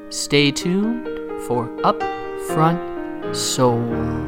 Stay tuned for Upfront Soul.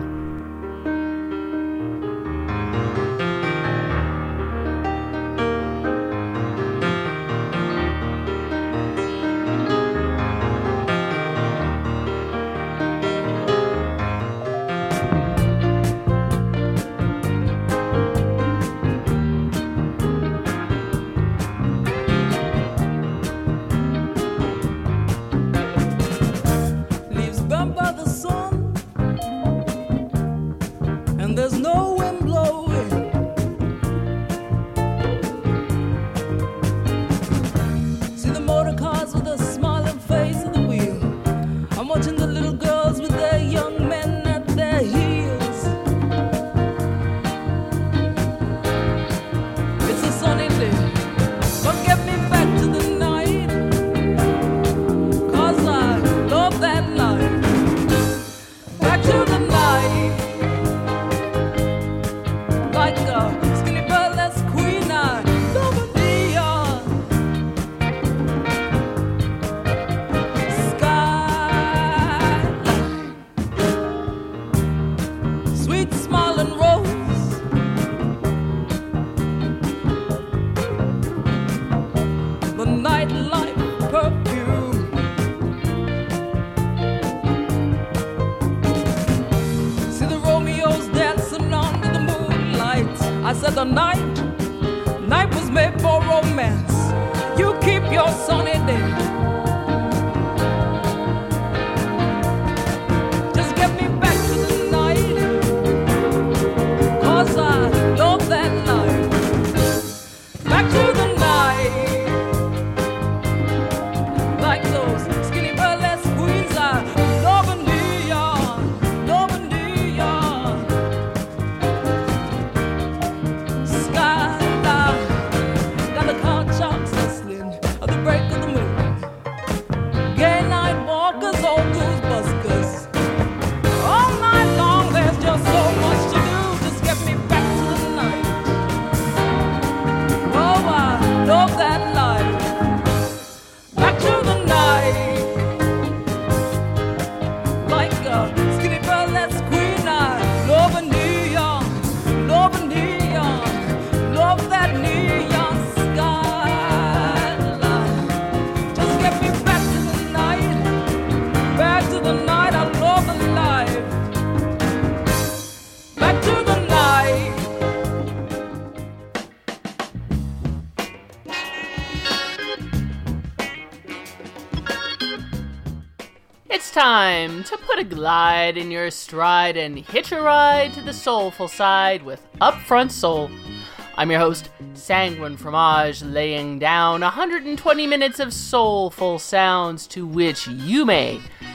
The night was made for romance. You keep your sunny day. Just get me back to the night, 'cause I love that night. Back to the night, like those skinny burlesque queens. I love a neon, love a neon. Time to put a glide in your stride and hitch a ride to the soulful side with Upfront Soul. I'm your host, Sanguine Fromage, laying down 120 minutes of soulful sounds to which you may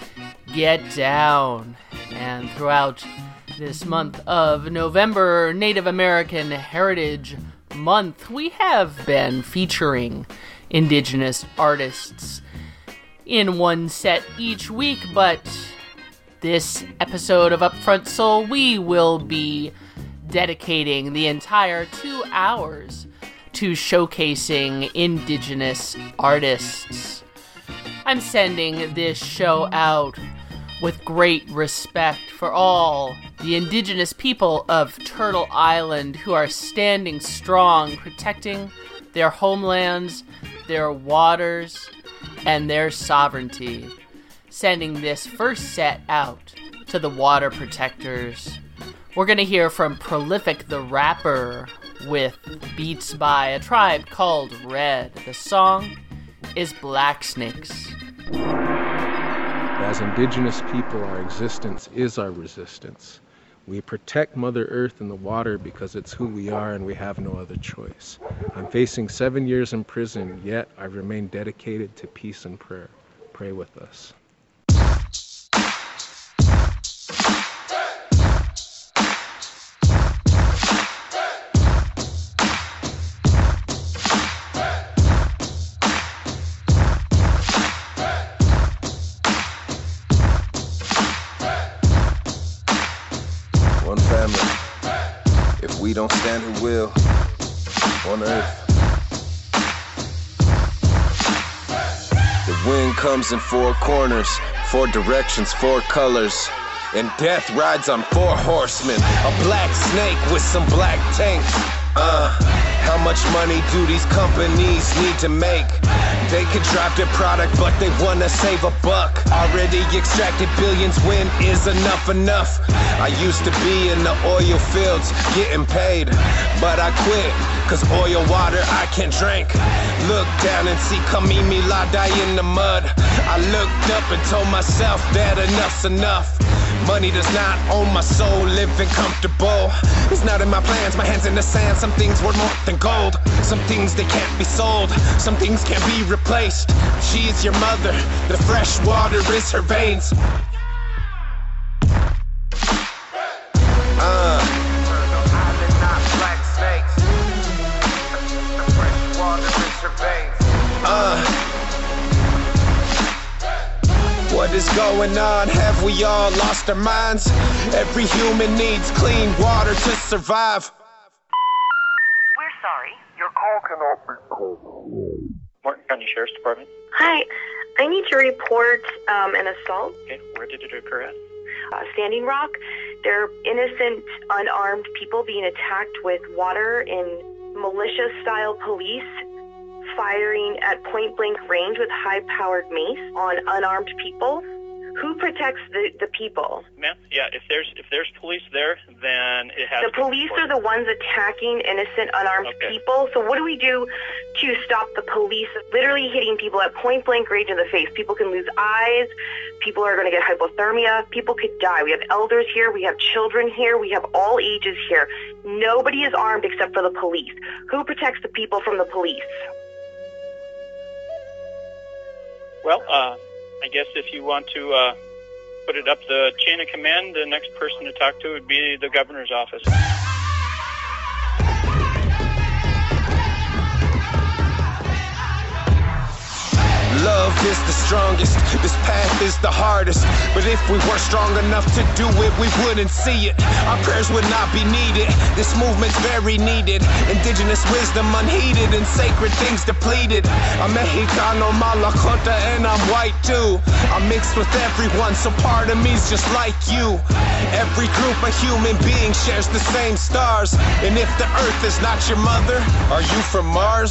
get down. And throughout this month of November, Native American Heritage Month, we have been featuring Indigenous artists in one set each week, but this episode of Upfront Soul, we will be dedicating the entire 2 hours to showcasing Indigenous artists. I'm sending this show out with great respect for all the Indigenous people of Turtle Island who are standing strong, protecting their homelands, their waters, and their sovereignty. Sending this first set out to the water protectors. We're going to hear from Prolific the Rapper with beats by a tribe called Red. The song is Black Snakes. As Indigenous people, our existence is our resistance. We protect Mother Earth and the water because it's who we are and we have no other choice. I'm facing 7 years in prison, yet I remain dedicated to peace and prayer. Pray with us. One family. If we don't stand, who will? On earth. The wind comes in four corners, four directions, four colors. And death rides on four horsemen, a black snake with some black tanks. How much money do these companies need to make? They could drop their product, but they wanna save a buck. Already extracted billions, when is enough? I used to be in the oil fields, getting paid, but I quit, cause oil water I can't drink. Look down and see Kamimi Ladai in the mud. I looked up and told myself that enough's enough. Money does not own my soul, living comfortable. It's not in my plans, my hands in the sand. Some things worth more than gold. Some things they can't be sold. Some things can't be replaced. She is your mother, the fresh water is her veins. What is going on? Have we all lost our minds? Every human needs clean water to survive. We're sorry. Your call cannot be called. Martin County Sheriff's Department. Hi. I need to report an assault. Okay, where did it occur at? Standing Rock. There are innocent, unarmed people being attacked with water in militia-style police, firing at point-blank range with high-powered mace on unarmed people. Who protects the people? Ma'am, yeah, if there's police there, then it has The police are the ones attacking innocent, unarmed people. So what do we do to stop the police literally hitting people at point-blank range in the face? People can lose eyes. People are going to get hypothermia. People could die. We have elders here. We have children here. We have all ages here. Nobody is armed except for the police. Who protects the people from the police? Well, I guess if you want to put it up the chain of command, the next person to talk to would be the governor's office. Love is the strongest, this path is the hardest. But if we were strong enough to do it, we wouldn't see it. Our prayers would not be needed. This movement's very needed. Indigenous wisdom unheeded and sacred things depleted. I'm Mexicano, Malacota, and I'm white too. I'm mixed with everyone, so part of me's just like you. Every group of human beings shares the same stars. And if the earth is not your mother, are you from Mars?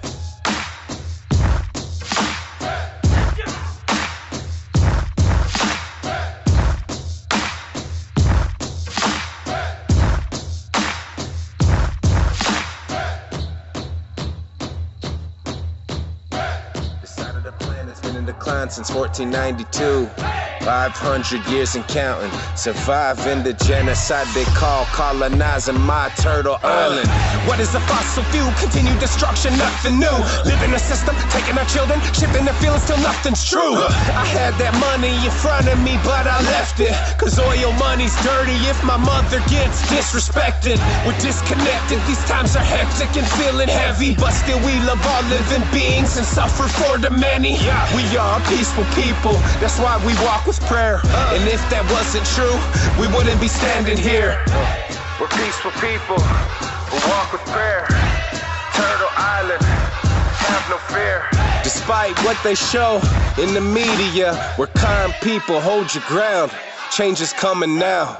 Since 1492, 500 years and counting. Surviving the genocide they call colonizing my turtle island. What is a fossil fuel? Continued destruction, nothing new. Live in a system, taking our children, shipping their feelings till nothing's true. I had that money in front of me, but I left it. Cause oil money's dirty if my mother gets disrespected. We're disconnected, these times are hectic and feeling heavy. But still we love all living beings and suffer for the many. We are peaceful people, that's why we walk with prayer. And if that wasn't true, we wouldn't be standing here. We're peaceful people who walk with prayer. Turtle Island, have no fear. Despite what they show in the media, we're kind people, hold your ground. Change is coming now.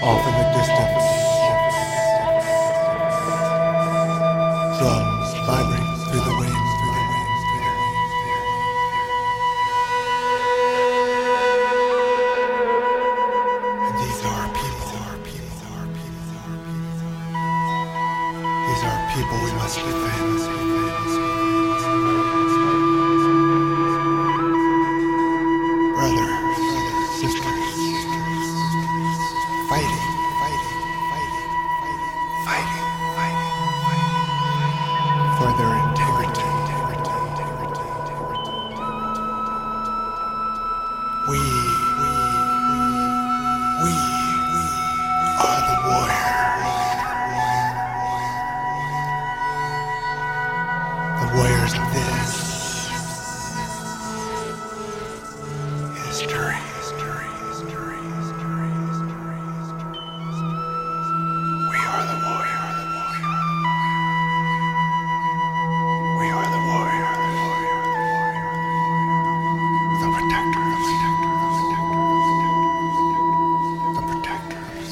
Off in the distance, drums vibrate through the wind. And these are people. These are people we must defend. Brothers, sisters, fighting for their integrity. We are the warriors. The warriors of this history. We are the warrior. We are the warrior. The protector. The protectors.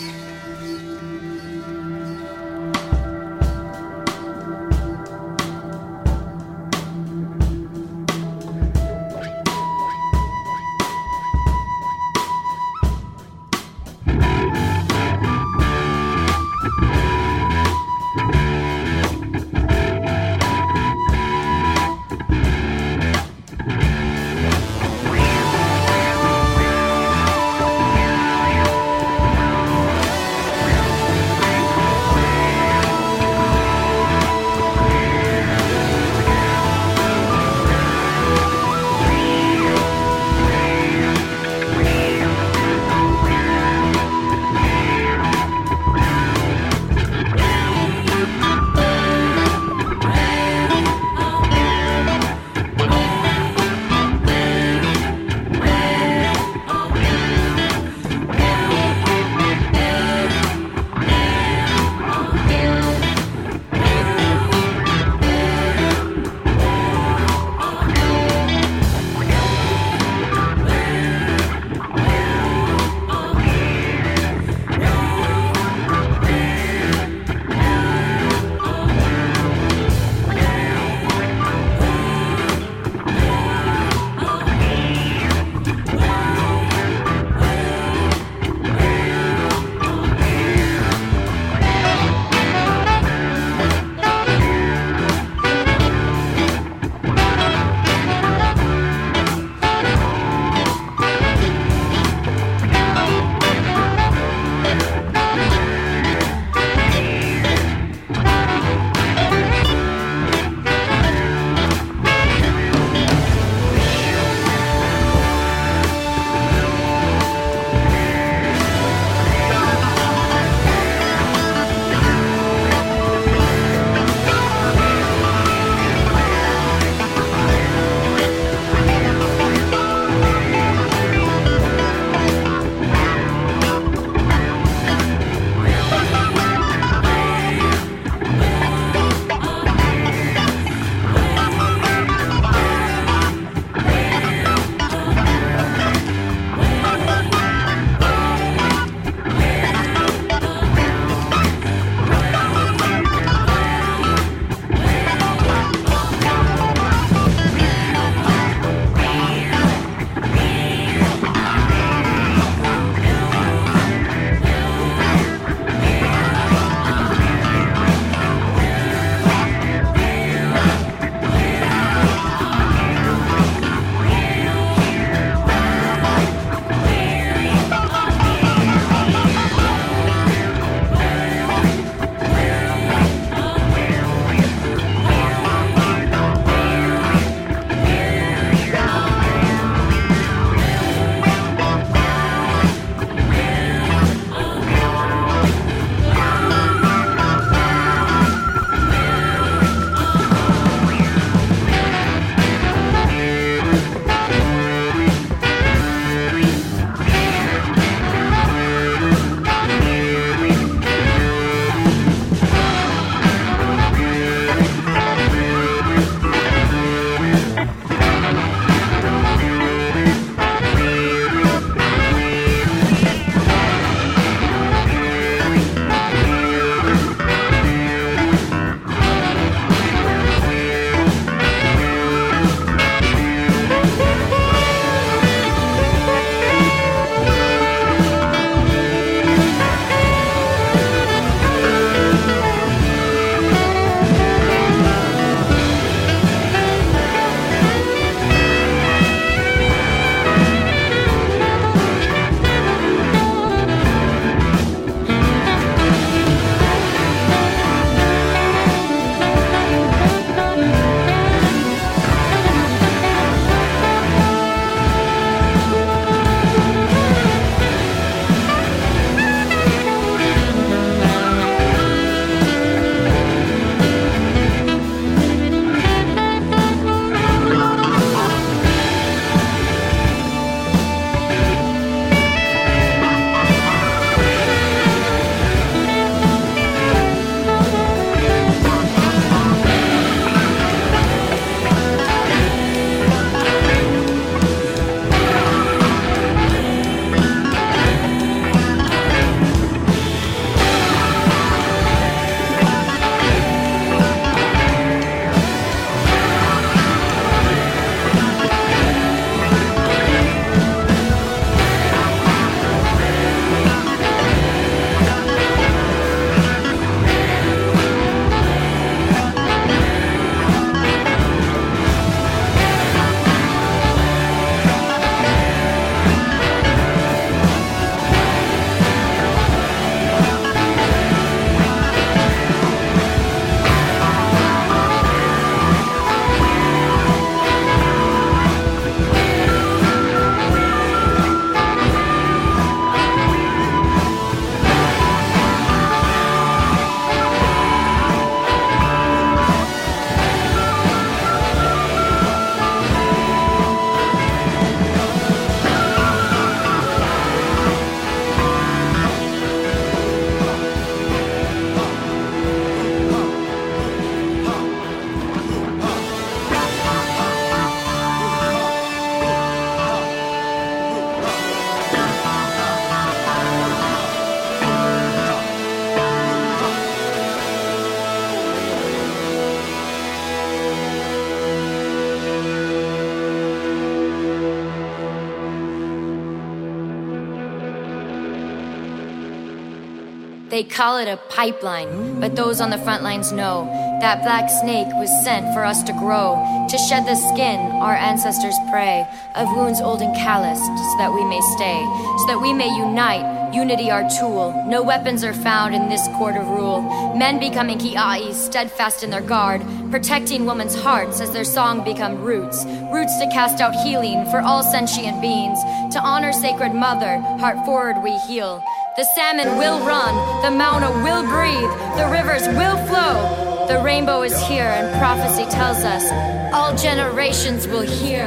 They call it a pipeline, but those on the front lines know that black snake was sent for us to grow, to shed the skin our ancestors pray, of wounds old and calloused, so that we may stay, so that we may unite, unity our tool. No weapons are found in this court of rule. Men becoming ki'ais, steadfast in their guard, protecting women's hearts as their song become roots, roots to cast out healing for all sentient beings, to honor sacred mother, heart forward we heal. The salmon will run, the Mauna will breathe, the rivers will flow. The rainbow is here and prophecy tells us all generations will hear.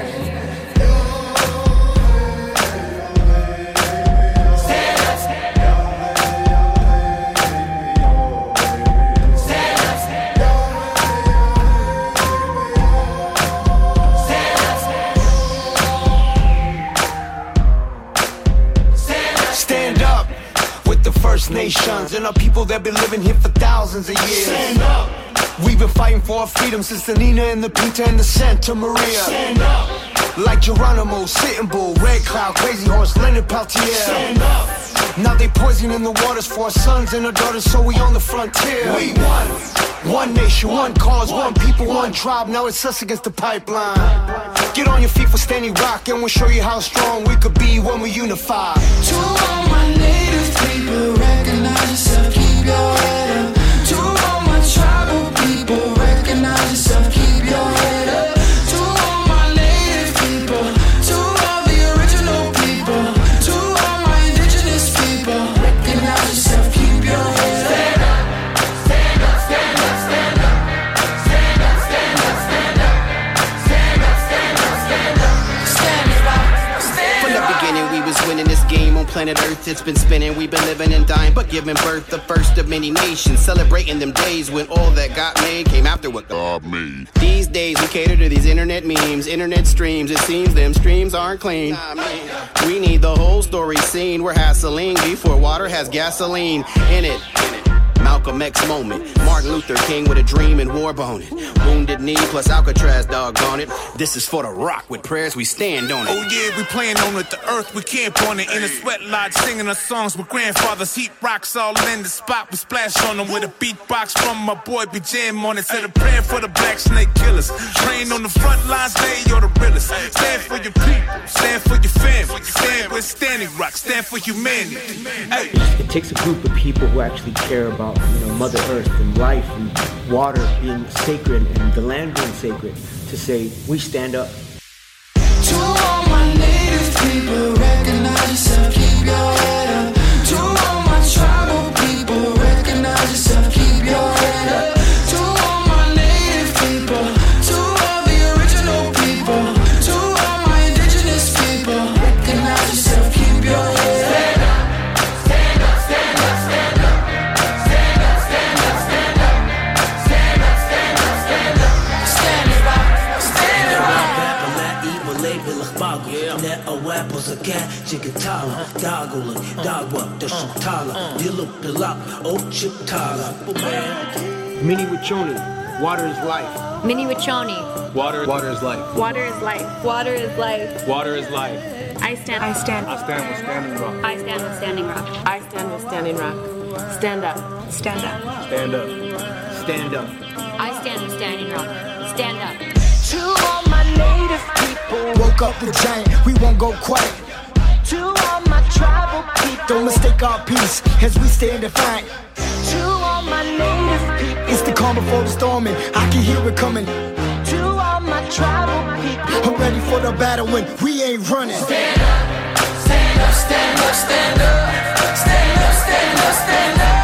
First Nations and our people that been living here for thousands of years. Stand up. We've been fighting for our freedom since the Nina and the Pinta and the Santa Maria. Stand up. Like Geronimo, Sitting Bull, Red Cloud, Crazy Horse, Leonard Peltier. Stand up. Now they poisoning the waters for our sons and our daughters, so we on the frontier. We won. One nation, one cause, one people, one tribe. Now it's us against the pipeline. Get on your feet for Standing Rock, and we'll show you how strong we could be when we unify. To all my native people, recognize yourself, keep your head up. To all my tribal people, recognize yourself, keep your head up. To all my native people, to all the original people, to all my indigenous people, recognize yourself, keep your head up. Stand up, stand up, stand up, stand up, stand up, stand up, stand up, stand up, stand up, stand up, stand up. From the beginning we was winning this game on planet Earth. It's been spinning, we've been living and dying, but giving birth, the first of many nations, celebrating them days when all that got made came after what God made. These days we cater to these internet memes, internet streams. It seems them streams aren't clean. We need the whole story seen. We're hassling before water has gasoline in it. Malcolm X moment, Martin Luther King with a dream and war boning. Wounded knee plus Alcatraz, doggone it. This is for the rock, with prayers we stand on it. Oh yeah, we playing on it, the earth we camp on it. In a sweat lodge singing our songs with grandfathers. Heat rocks all in the spot, we splash on them with a beatbox from my boy, we jam on it. Said a prayer for the black snake killers. Train on the front lines, they are the realest. Stand for your people, stand for your family. Stand with Standing Rock, stand for humanity. Hey. It takes a group of people who actually care about, Mother Earth and life and water being sacred and the land being sacred to say, we stand up. To all my native people, recognize yourself, keep your head up. To all my tribal people, recognize yourself, keep your head up. To all my native people, to all the original people, to all my indigenous people, recognize yourself, keep your head up. Stand up, stand up, stand up. Mini Wachoni, water is life. Mini Wachoni. Water is life. Water is life. Water is life. Water is life. I stand with Standing Rock. I stand with Standing Rock. I stand with Standing Rock. Stand up. Stand up. Stand up. Stand up. I stand with Standing Rock. Stand up. To all my native people, woke up the giant, we won't go quiet. To all my tribal people, don't mistake our peace as we stand defiant. To all my native people, it's the calm before the storm and I can hear it coming. To all my tribal people, I'm ready for the battle when we ain't running. Stand up, stand up, stand up, stand up, stand up, stand up, stand up.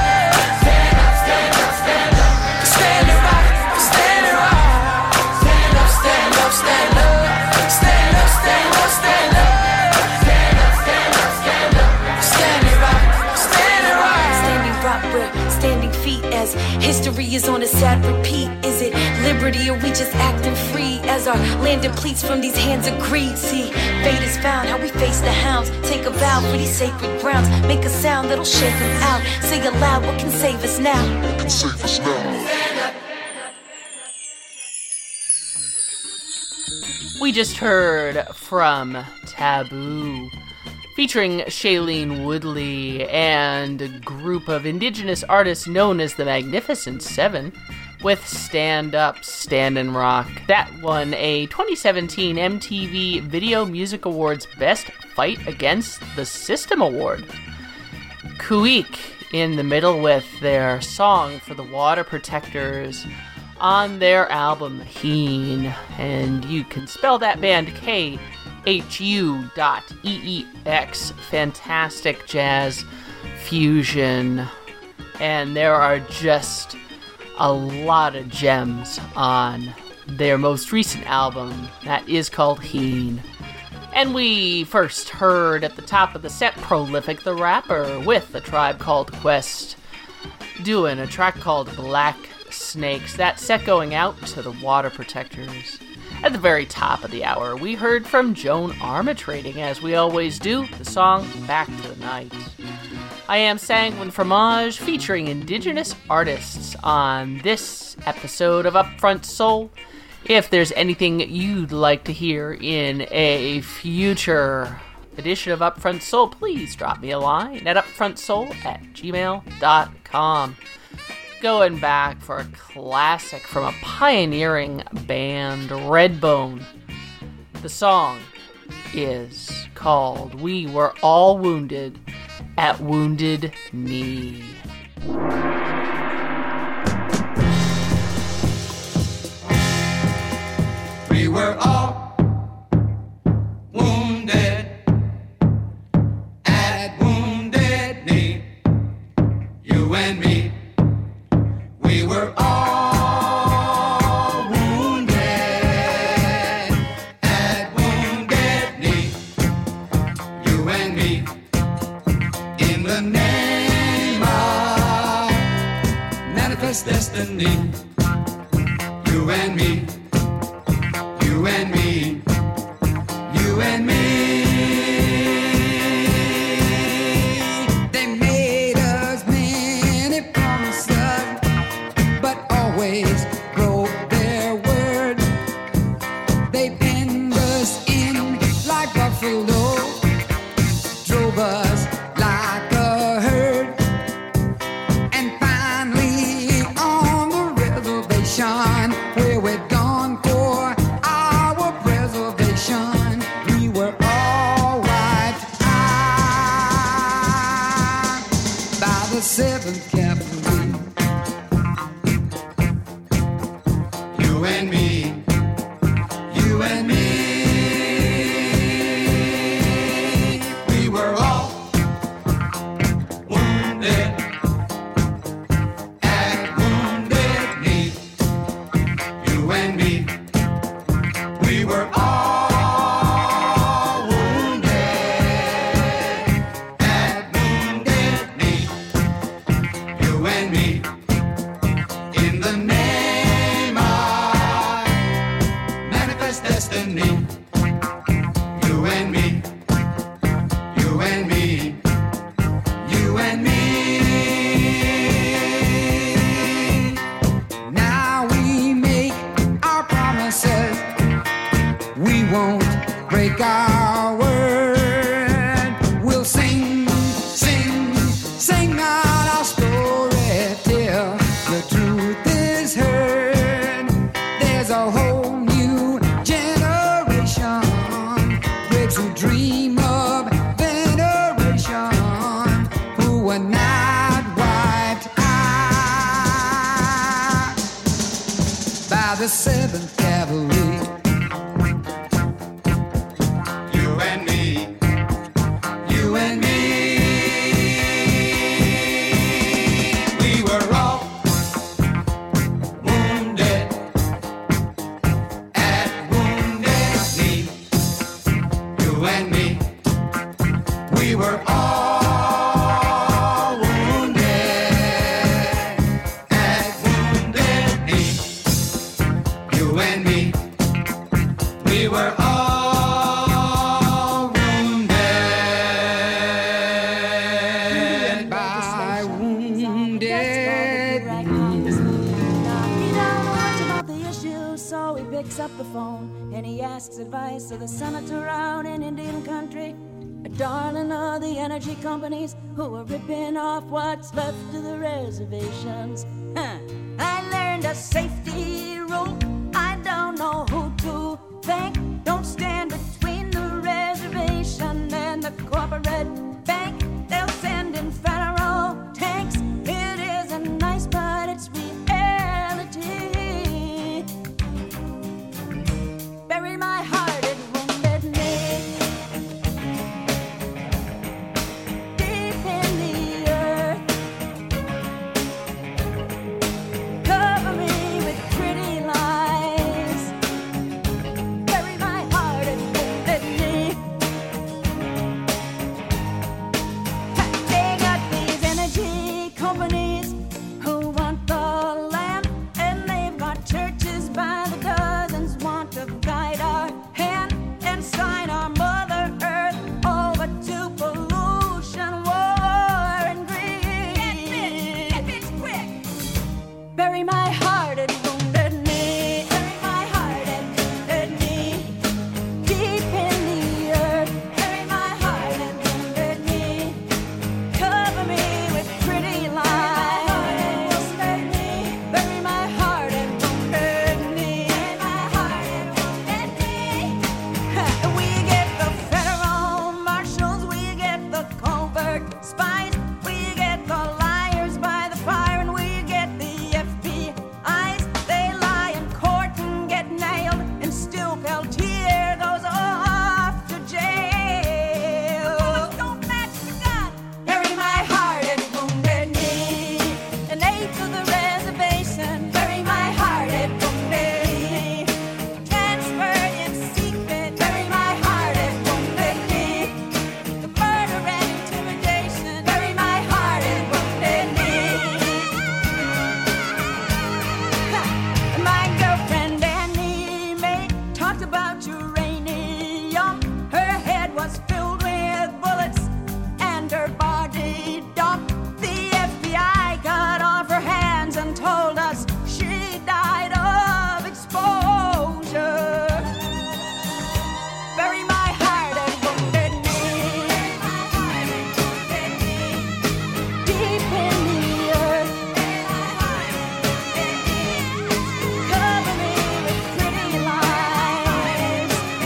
History is on a sad repeat. Is it liberty or we just acting free as our land depletes from these hands of greed? See, fate is found, how we face the hounds. Take a vow for these sacred grounds. Make a sound that'll shake them out. Say aloud, what can save us now? What can save us now? We just heard from Taboo, featuring Shailene Woodley and a group of indigenous artists known as the Magnificent Seven, with Stand Up, Stand and Rock. That won a 2017 MTV Video Music Awards Best Fight Against the System Award. Kuik in the middle with their song for the Water Protectors on their album Heen, and you can spell that band KHU.EEX. Fantastic jazz fusion, and there are just a lot of gems on their most recent album that is called Heen. And we first heard at the top of the set Prolific the Rapper with A Tribe Called Quest doing a track called Black Snakes. That set going out to the Water Protectors. At the very top of the hour, we heard from Joan Armatrading, as we always do, the song Back to the Night. I am Sanguine Fromage, featuring indigenous artists on this episode of Upfront Soul. If there's anything you'd like to hear in a future edition of Upfront Soul, please drop me a line at upfrontsoul@gmail.com. Going back for a classic from a pioneering band, Redbone. The song is called We Were All Wounded at Wounded Knee. We were all wounded at Wounded Knee. You and me, we were all wounded at Wounded Knee. You and me, in the name of manifest destiny. You and me. You and me, you and me. They made us many promises, but always broke their word. They penned us in like buffalo, drove us like a herd, and finally on the reservation where we'd gone for our preservation, we were all wiped out by the 7th Cavalry. You and me, you and me, we were all wounded at Wounded Knee. You and me, we were all wounded at Wounded Knee. You and me, in the name of manifest destiny. You and me, you and me, you and me. Now we make our promises. We won't break our word. We'll sing, sing, sing out our story till the truth is heard. There's a whole new generation, kids who dream of veneration, who were not wiped out by the 7th Cavalry. You and me, you and me, we were all wounded at Wounded Knee. You and me, we were all wounded at Wounded Knee. You and me, we were all wounded by Wounded Knee. He don't know much about the issue, so he picks up the phone and he asks advice of the senator out in Indian country. a darling of the energy companies who are ripping off what's left of the reservations. I learned a safety rule. I don't know who to thank. Don't stand between the reservation and the corporate bank. They'll send in federal tanks. It isn't nice, but it's reality. Bury my heart at Wounded Knee, deep in the earth. Cover me with pretty lies. Bury my heart at Wounded Knee. They got these energy companies who want the land, and they've got churches by the dozens want to guide our hand and sign our Mother Earth over to pollution, war, and greed. Get this quick! Bury my heart at Wounded Knee. Bury my heart at Wounded Knee, deep in the earth. Bury my heart at Wounded Knee. Cover me with pretty lies. Bury my heart at Wounded Knee. Bury my heart at Wounded Knee. We get the federal marshals, we get the covert spies, we get the liars by the fire, and we get the FBI's. They lie in court and get nailed, and still Peltier goes off to jail. Don't match the gun. Bury my heart at Wounded Knee, an eighth of the reservation. Bury my heart at Wounded Knee. Transfer in secret. Bury my heart at Wounded Knee. The murder and intimidation. Bury my heart at Wounded Knee. My girlfriend Annie Mae talked about uranium. Her head was filled with bullets and her body dumped. The FBI got off her hands and told us she died of exposure. Bury my heart at Wounded Knee. Deep in the earth. Cover me with pretty lies.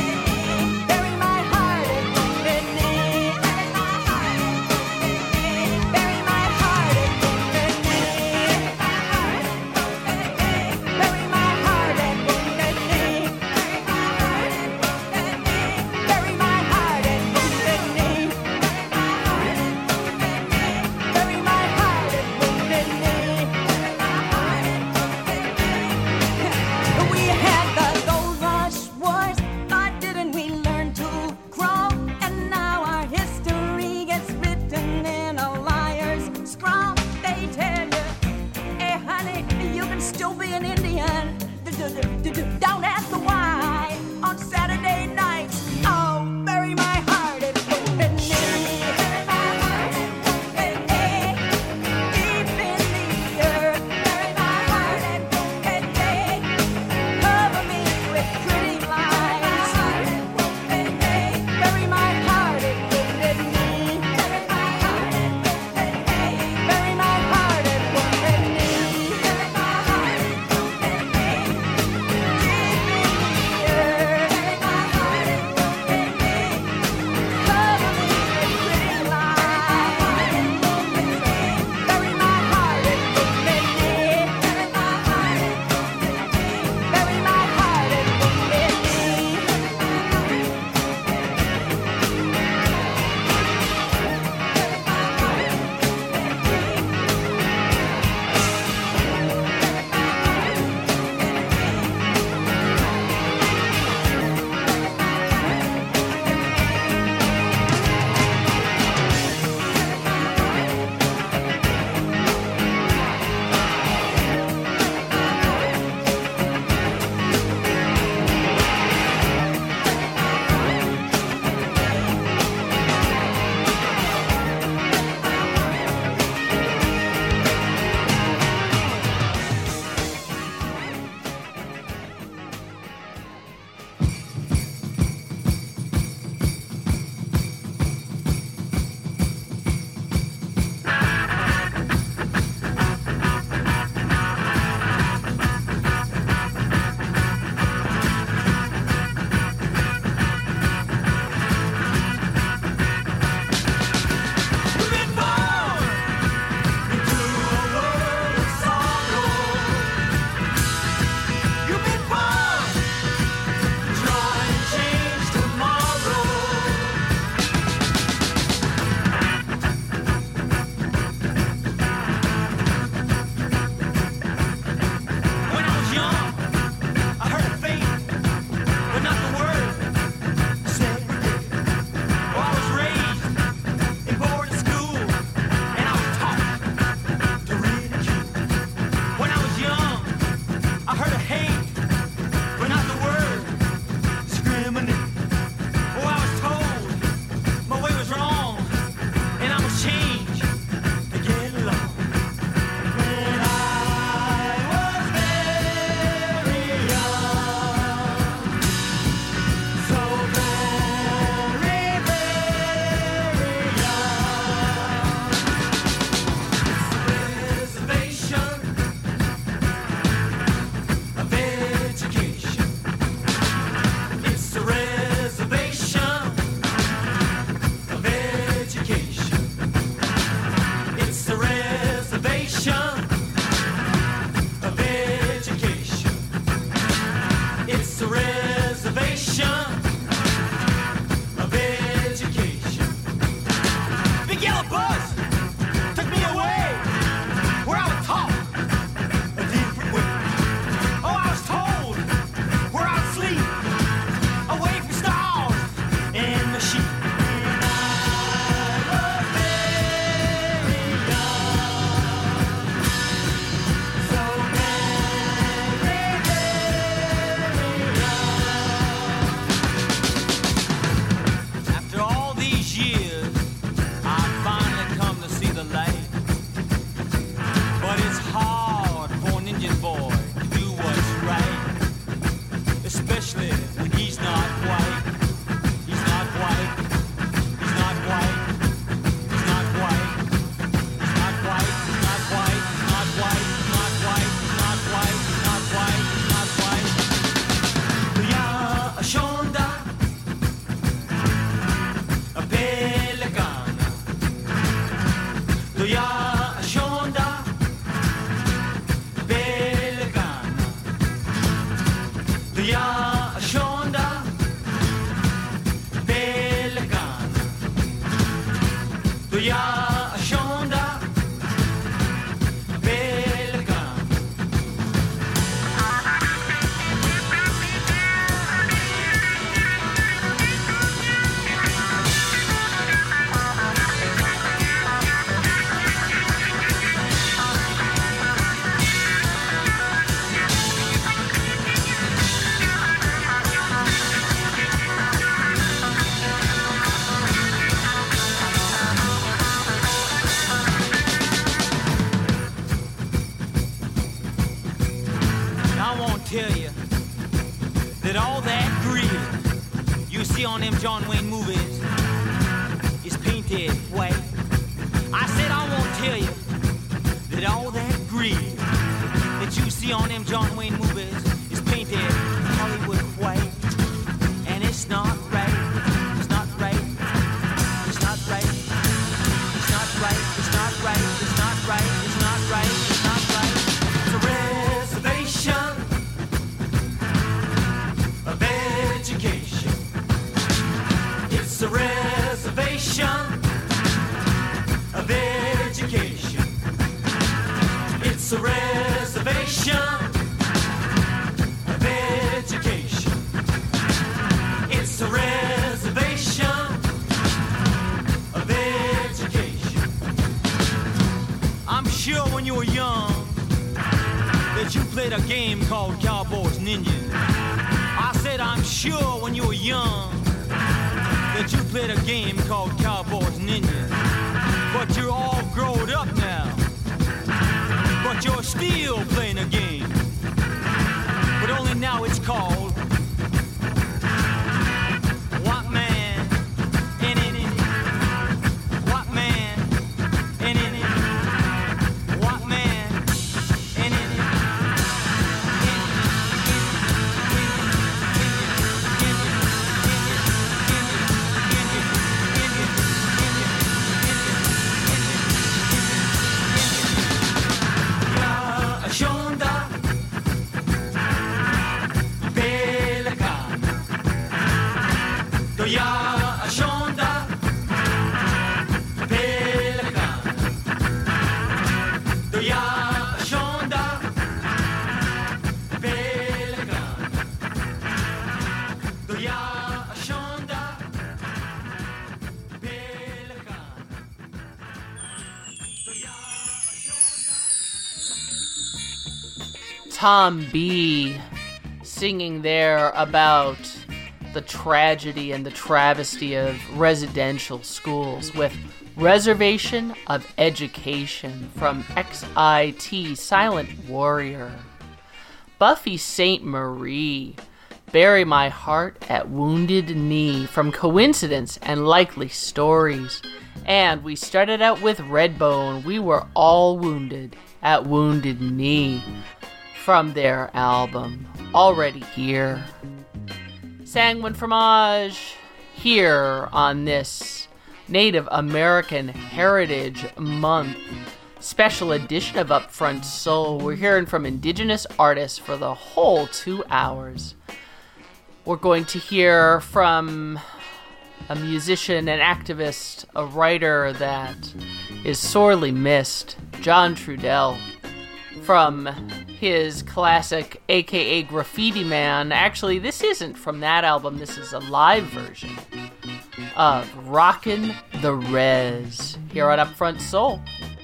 see on them John Wayne movies is painted white. I said I won't tell you that all that greed that you see on them John Wayne movies is painted Hollywood white. And it's not right. It's not right. It's not right. It's not right. It's not right. It's not right. It's not right. It's not right. It's a reservation of education. It's a reservation of education. It's a reservation of education. It's a reservation of education. I'm sure when you were young that you played a game called Cowboys and Indians. I said I'm sure when you were young that you played a game called Cowboys and Indians. But you're all grown up now. But you're still playing a game. But only now it's called What Man in it? What Man in it? What Man in it? Shonda Pelican Doya Shonda Pelican Doya Shonda Pelican Doya Shonda Pelican. Tom B. singing there about the tragedy and the travesty of residential schools with Reservation of Education from XIT Silent Warrior. Buffy St. Marie, Bury My Heart at Wounded Knee from Coincidence and Likely Stories. And we started out with Redbone, We Were All Wounded at Wounded Knee from their album Already Here. Sanguine Fromage here on this Native American Heritage Month special edition of Upfront Soul. We're hearing from indigenous artists for the whole 2 hours. We're going to hear from a musician, an activist, a writer that is sorely missed, John Trudell, from his classic aka Graffiti Man. Actually, this isn't from that album, this is a live version of Rockin' the Rez here on Upfront Soul.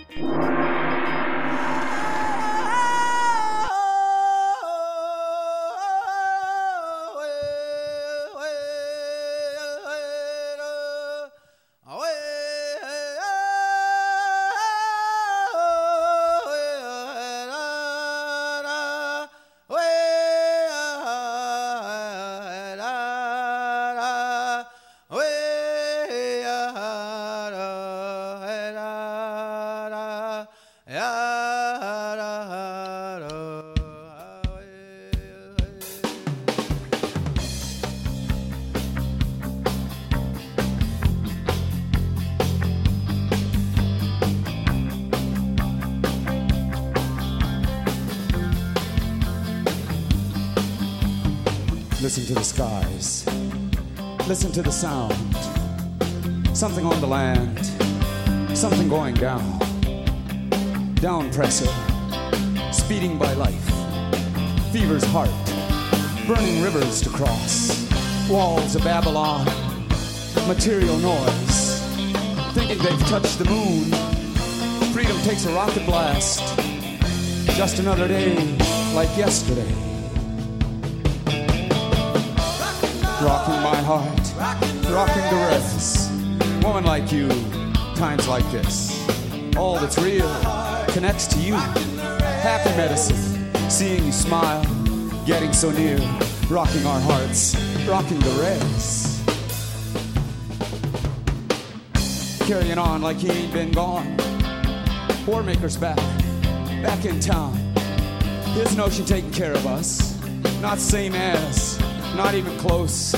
Listen to the skies. Listen to the sound. Something on the land. Something going down. Down pressure. Speeding by life. Fever's heart. Burning rivers to cross. Walls of Babylon. Material noise. Thinking they've touched the moon. Freedom takes a rocket blast. Just another day like yesterday. Rocking my heart, rocking the rest. Woman like you, times like this. All that's real connects to you. Happy medicine, seeing you smile, getting so near. Rocking our hearts, rocking the rest. carrying on like he ain't been gone. Warmaker's back in town. His notion taking care of us. Not same as, not even close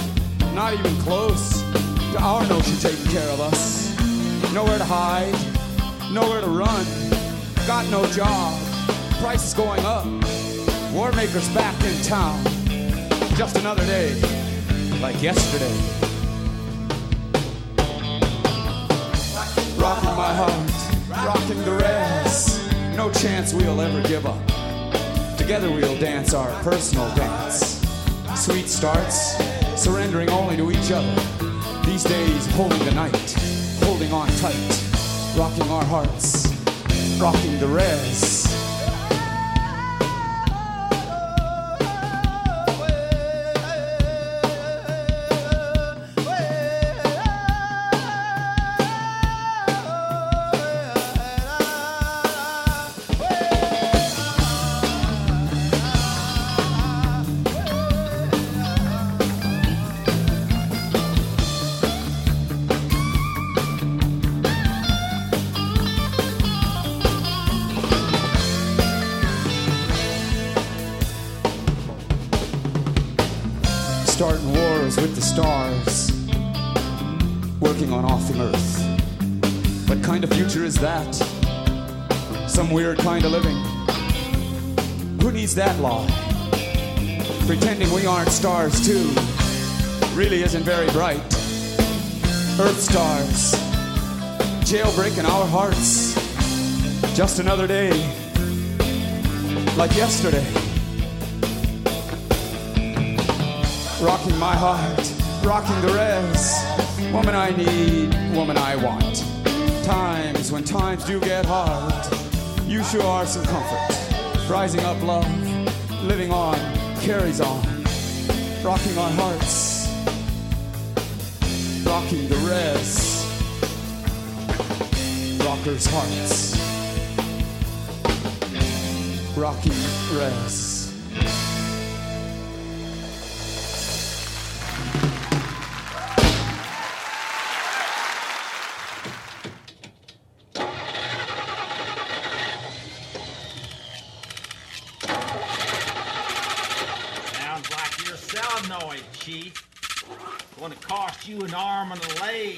to our notion taking care of us. Nowhere to hide, nowhere to run. Got no job, price is going up. Warmaker's back in town. Just another day, like yesterday. Rocking my heart, rocking the rest. No chance we'll ever give up. Together we'll dance our personal dance. Sweet starts, surrendering only to each other. These days holding the night, holding on tight. Rocking our hearts, rocking the res. Starting wars with the stars, working on offing Earth. What kind of future is that? Some weird kind of living. Who needs that lie? Pretending we aren't stars too really isn't very bright. Earth stars, jailbreaking our hearts. Just another day, like yesterday. Rocking my heart, rocking the res. Woman I need, woman I want. Times when times do get hard, you sure are some comfort. Rising up love, living on, carries on. Rocking our hearts, rocking the res. Rockers' hearts, rocking res. Chief. Gonna cost you an arm and a leg.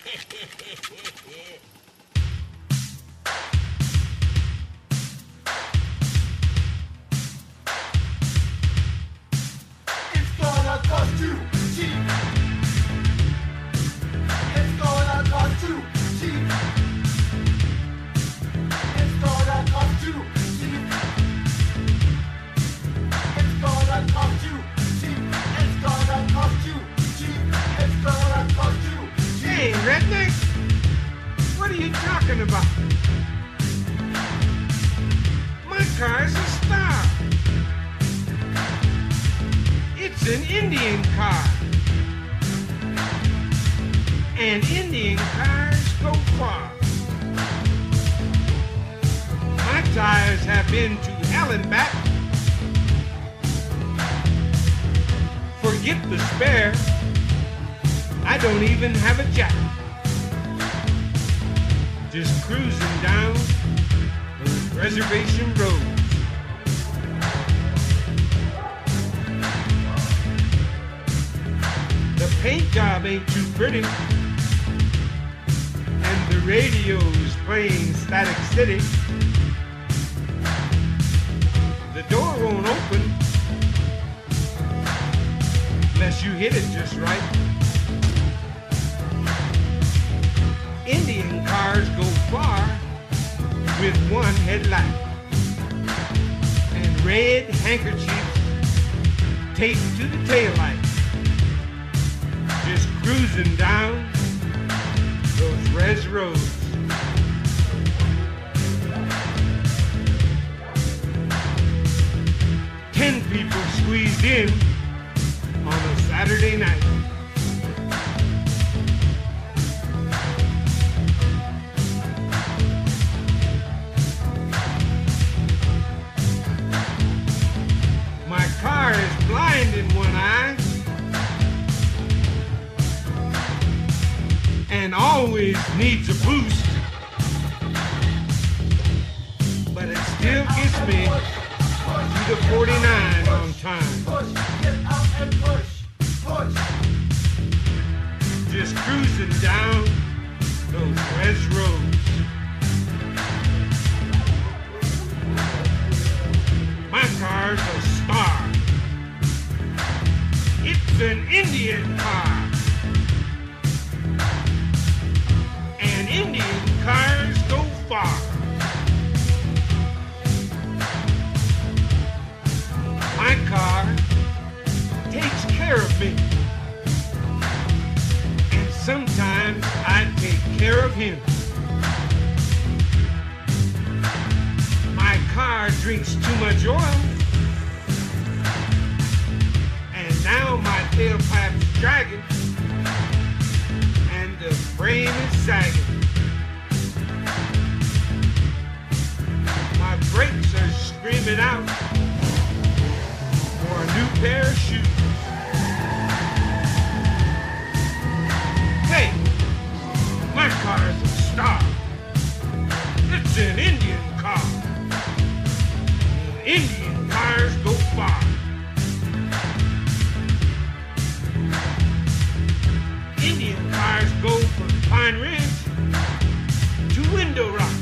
It's gonna cost you, Chief. It's gonna cost you, Chief. It's gonna cost you, Chief. It's gonna cost you. Hey, redneck, what are you talking about? My car's a Star. It's an Indian car. And Indian cars go far. My tires have been to hell and back. Forget the spare. I don't even have a jack. Just cruising down those reservation roads. The paint job ain't too pretty, and the radio's playing Static City. The door won't open unless you hit it just right. Indian cars go far with one headlight and red handkerchiefs taped to the taillight. Just cruising down those res roads. Ten people squeezed in on a Saturday night. My car is blind in one eye, and always needs a boost, but it still gets me to the 49 on time. Get out and push. Just cruising down those res roads. My car's a star. It's an Indian car. And Indian cars go far. My car takes care of me. And sometimes I take care of him. My car drinks too much oil. And now my tailpipe's dragging. And the frame is sagging. My brakes are screaming out for a new pair of shoes. Hey, my car's a star. It's an Indian car. And Indian cars go far. Indian cars go from Pine Ridge to Window Rock.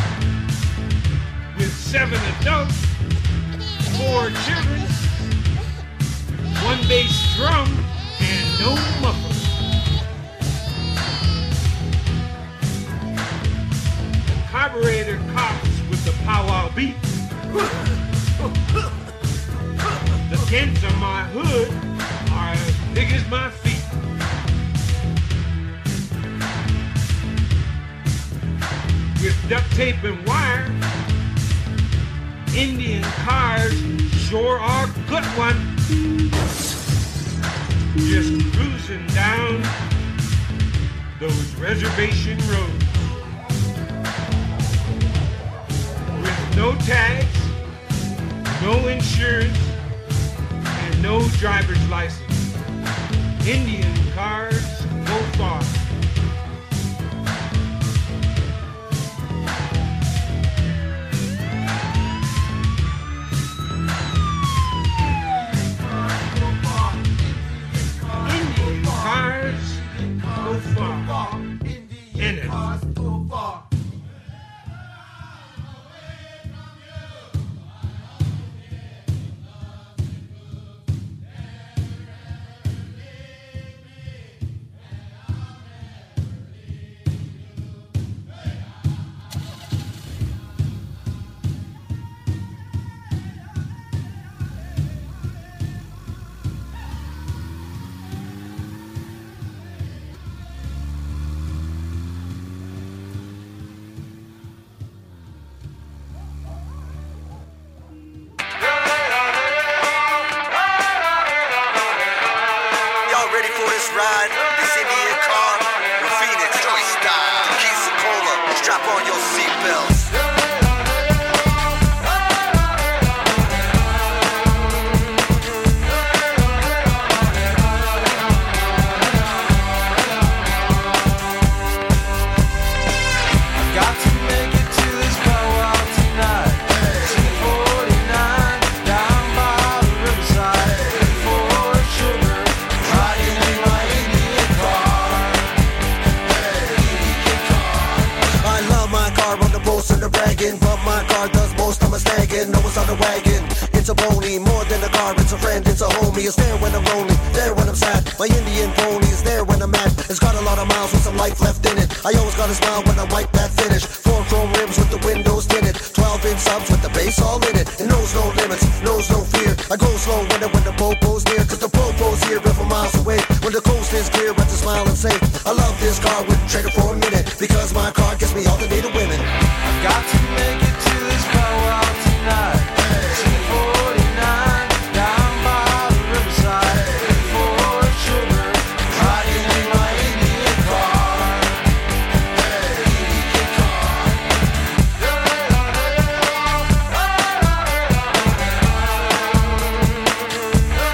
With 7 adults, 4 children, 1 bass drum, and no muffler. The carburetor coughs with the powwow beat. The dents on my hood are as big as my feet. With duct tape and wire, Indian cars sure are good one. Just cruising down those reservation roads. With no tags, no insurance, and no driver's license. Indian cars go far.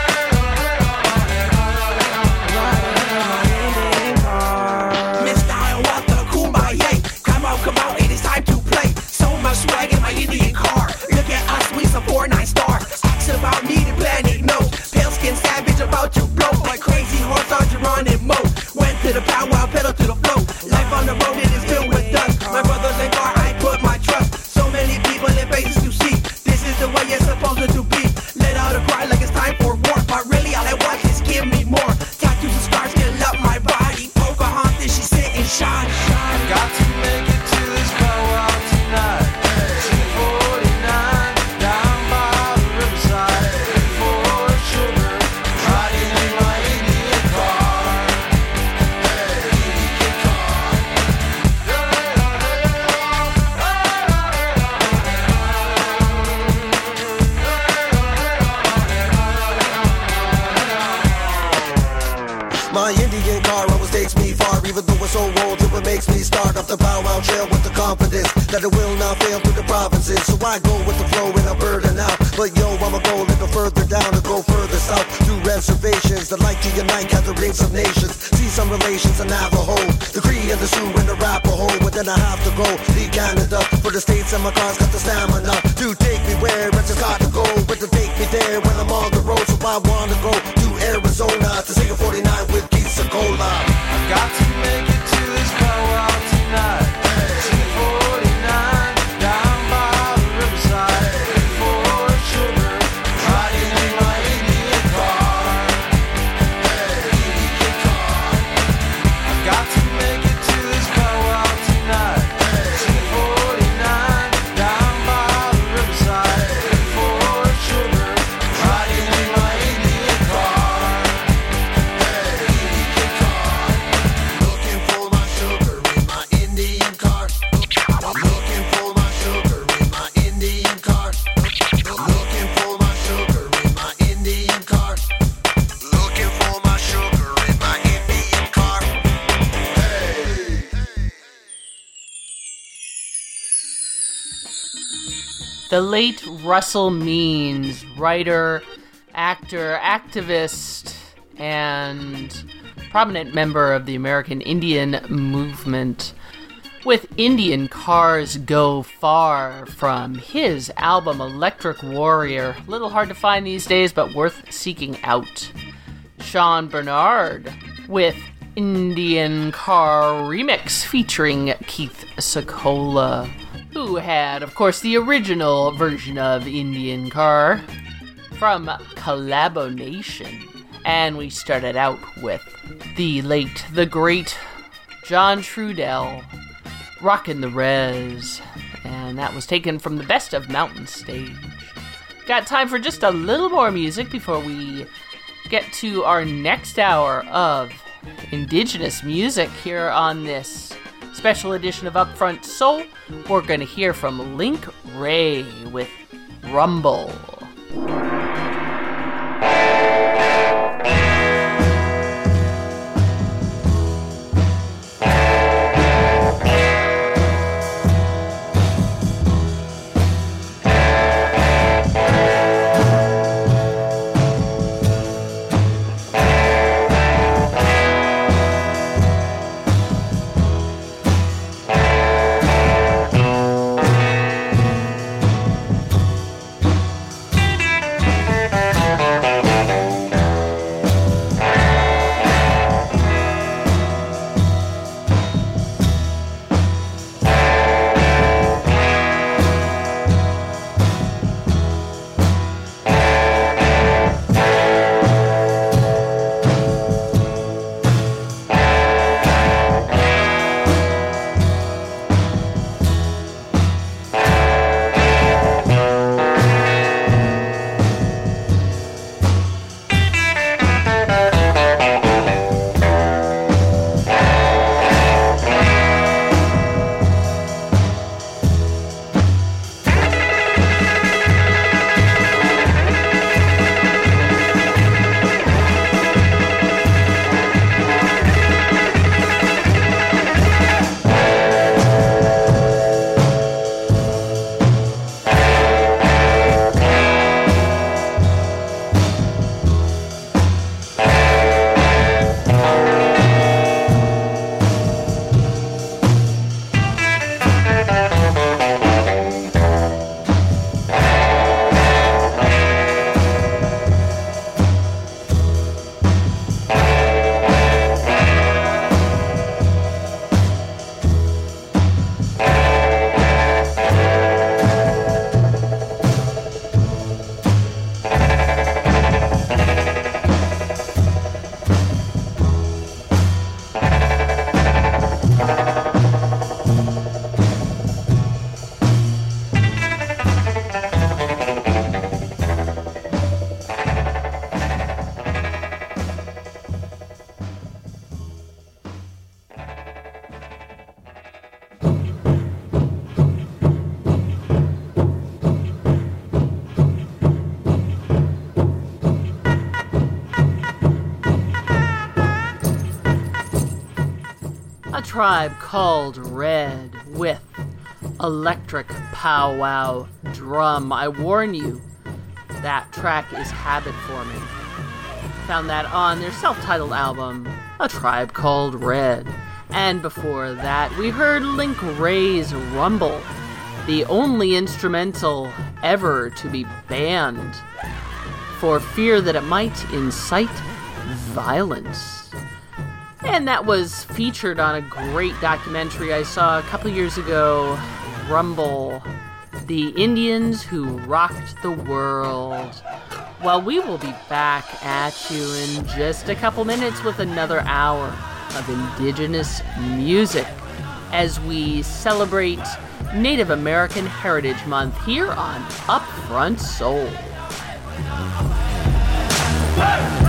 Mr. to the powwow, pedal to the flow. Life on the road, it is filled with dust. My brothers and car, I put my trust. So many people and faces to see. This is the way it's supposed to be. Let out a cry like it's time for war. But really all I want is give me more. Tattoos and scars fill up my body. Pocahontas, she sit and shine. I've got to make it to this powwow tonight. 249 down by the riverside. For sugar, riding in my Indian car. My Indian car always takes me far, even though it's so old, it makes me start off the powwow trail with the confidence that it will not fail through the provinces. So I go with the flow and I'm burning out. But yo, I'ma go a little further down and go further south through reservations that like to unite gatherings of nations. See some relations in Navajo, the Cree and the Sioux and the Arapaho. But then I have to go to Canada for the States, and my car's got the stamina to take me where I just got to go. But to take me there when I'm on the road, so I wanna go to Arizona to sing a 49 with Keith Cola. I've got to make it to this powwow tonight. 249 down by the riverside. For sugar, riding in my Indian car. I've got to make it to this powwow tonight. 249 down by the riverside. For sugar, riding in my Indian car. Looking for my sugar in my Indian car. Looking for my sugar in my Indian car. Looking for my sugar in my Indian car. Looking for my sugar in my Indian car. Hey. The late Russell Means, writer, actor, activist, and prominent member of the American Indian movement, with Indian Cars Go Far from his album Electric Warrior. A little hard to find these days, but worth seeking out. Sean Bernard with Indian Car Remix featuring Keith Secola, who had, of course, the original version of Indian Car from Collabonation. And we started out with the late, the great John Trudell, Rockin' the Rez, and that was taken from the Best of Mountain Stage. Got time for just a little more music before we get to our next hour of Indigenous music here on this special edition of Upfront Soul. We're going to hear from Link Ray with Rumble. Hey! A Tribe Called Red with Electric Powwow Drum. I warn you, that track is habit forming. Found that on their self-titled album, A Tribe Called Red. And before that, we heard Link Wray's Rumble, the only instrumental ever to be banned for fear that it might incite violence. And that was featured on a great documentary I saw a couple years ago, Rumble, the Indians Who Rocked the World. Well, we will be back at you in just a couple minutes with another hour of indigenous music as we celebrate Native American Heritage Month here on Upfront Soul. Hey!